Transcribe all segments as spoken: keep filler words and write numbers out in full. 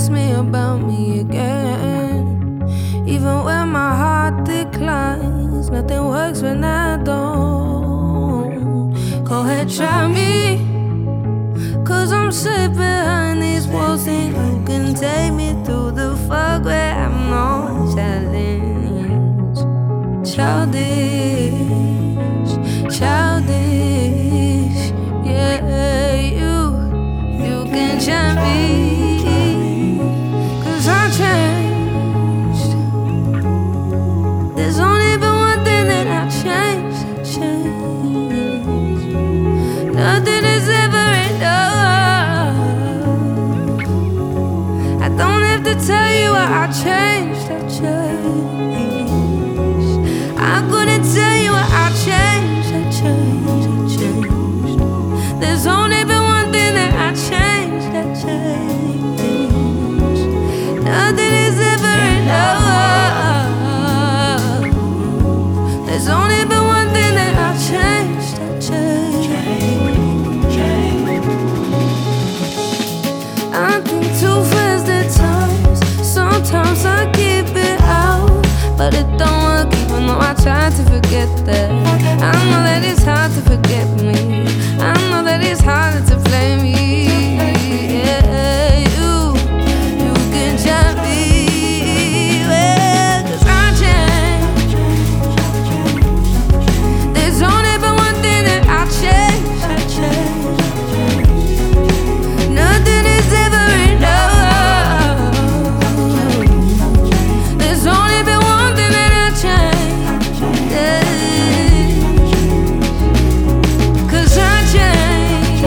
ask me about me again. Even when my heart declines, nothing works when I don't. Go ahead, try me, cause I'm safe behind these walls, and you can take me through the fog where I'm no challenge. Childish, childish, yeah, you, you can try me, cause I changed. There's only been one thing that I changed, I changed. Nothing is ever enough. I don't have to tell you why I changed, I changed. I couldn't tell you why I changed, I changed, I changed. There's only been one thing that I changed, I changed. Nothing is ever enough. There's only been one thing that I changed, I changed. I think too fast at times. Sometimes I keep it out, but it don't work even though I try to forget that. I know that it's hard to forget me. I know that it's harder to play me. Yeah, you, you can try me, well, cause I changed. There's only been one thing that I changed, I changed. Nothing is ever enough. There's only been one thing that I changed, yeah. Cause I changed.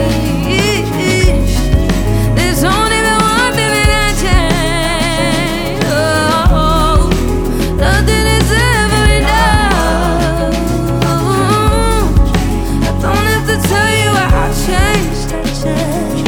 There's only been one thing that I changed. Oh, nothing is ever enough. I don't have to tell you why I changed, I changed.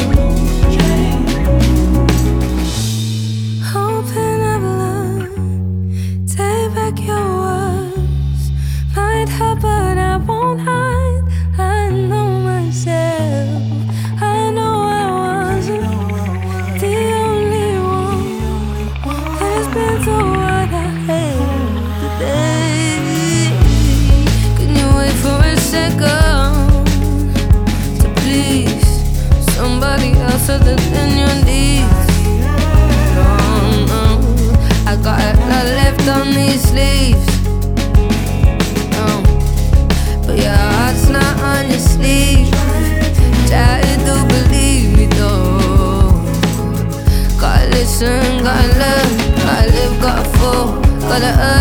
Hoping I've learned, take back your words. Might hurt, but I won't hide. I know myself. I know I wasn't the only one that has been through what I hate today. Can you wait for a second to please somebody else other than your needs? No, no, I got a lot left on these sleeves. No, but your heart's not on your sleeve. Try to believe me though. Gotta listen, gotta learn, gotta live, gotta fall, gotta earn.